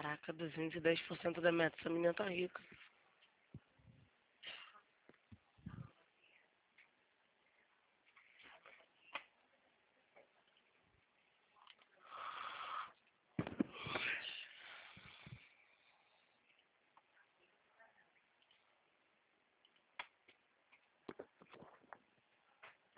Caraca, 210% da meta. Essa menina tá rica.